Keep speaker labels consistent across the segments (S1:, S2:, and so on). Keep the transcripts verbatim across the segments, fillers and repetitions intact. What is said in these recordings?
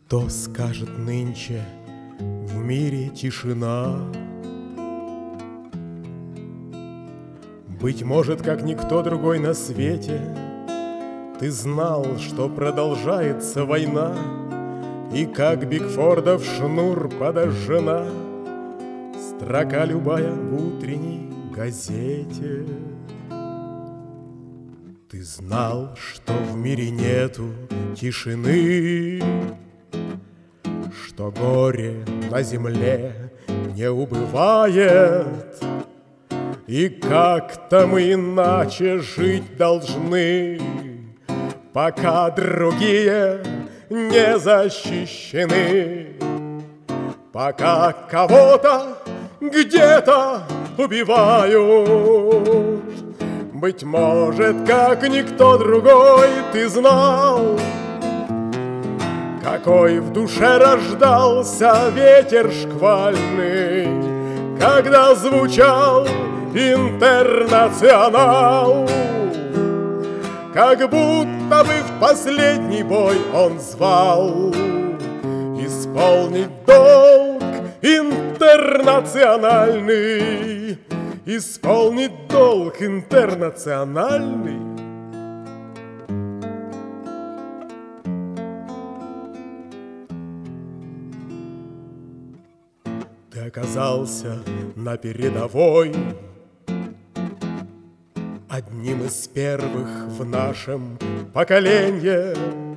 S1: Кто скажет нынче в мире тишина? Быть может, как никто другой на свете, ты знал, что продолжается война, и как Бигфордов шнур подожжена строка любая в утренней газете. Ты знал, что в мире нету тишины, что горе на земле не убывает, и как-то мы иначе жить должны, пока другие не защищены, пока кого-то где-то убивают. Быть может, как никто другой ты знал, какой в душе рождался ветер шквальный, когда звучал Интернационал. Как будто бы в последний бой он звал исполнить долг интернациональный, исполнить долг интернациональный. Ты оказался на передовой, одним из первых в нашем поколении,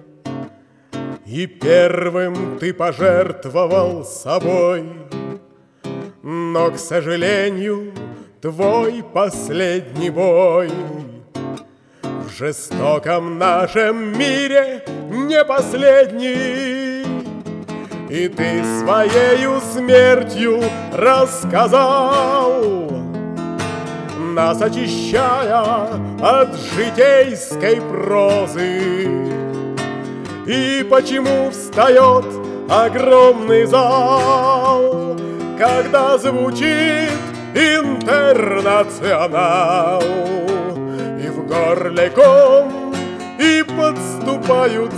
S1: и первым ты пожертвовал собой. Но, к сожалению, твой последний бой в жестоком нашем мире не последний, и ты своею смертью рассказал, нас очищая от житейской прозы. И почему встает огромный зал, когда звучит Интернационал, и в горле ком, и подступают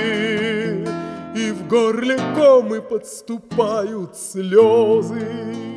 S1: слезы, и в горле ком, и подступают слезы.